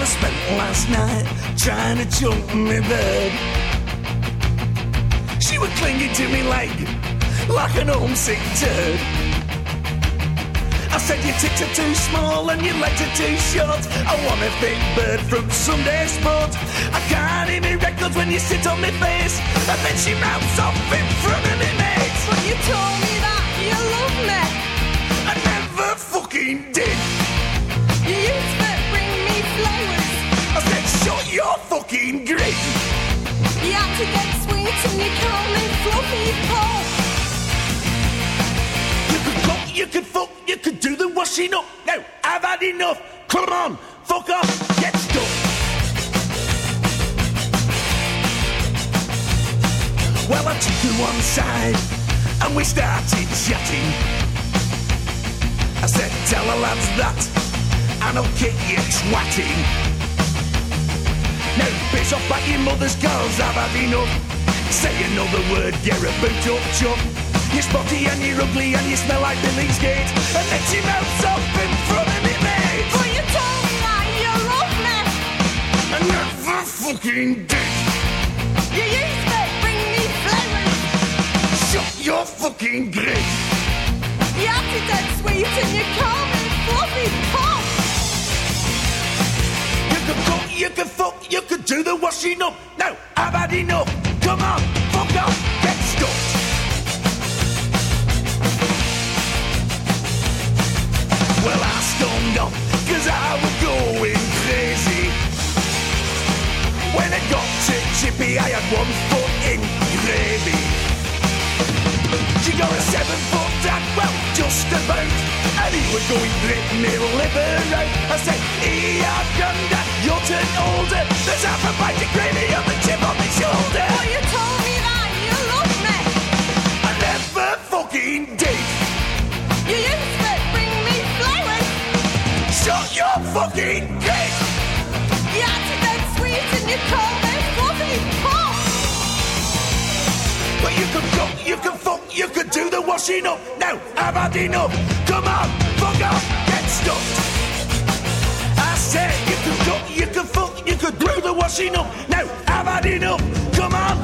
I spent last night trying to jump me bed. She was clinging to me leg like an homesick turd. I said your tits are too small and your legs are too short. I want a big bird from Sunday Sport. I can't hear me records when you sit on my face. And then she mouths off in front of me mates. But you told me that you love me. I never fucking did. You used to bring me flowers. I said shut your fucking grin. You had to get sweet and you called me fluffy paw. You could cook, you could fuck, you could do the washing up. No, I've had enough. Come on, fuck off, get stuck. Well, I took her one side and we started chatting. I said, tell the lads that and I'll kick you twatting. Now piss off at your mother's girls, I've had enough. Say another word, get a boot up, chum. You're spotty and you're ugly and you smell like Billy's Gate. And then she mouths off in front of me, mate. But you told me that you love me. I never fucking did. You used to bring me flowers. Shut your fucking grin. You had to get sweet and you called me fluffy paw. You could cook, you could fuck, you could do the washing up. No, I've had enough. Come on, fuck off, get stuffed. Well, I stormed off, cause I was going crazy. When I got to Chippy, I had 1 foot in gravy. She got a 7-foot dad, well, just about. And he was going rip me liver out. I said, had granddad, you're turned older. There's half a pint of gravy on the chip on my shoulder. But you told me that you love me. I never fucking did. You used to bring me flowers. Shut your fucking gate. You had to get sweet and you called me fluffy paw. But you could cook, you could fuck, you could do the washing up. No, I've had enough. Come on, fuck off, get stuffed. I said you could cook, you could fuck, you could do the washing up. No, I've had enough. Come on,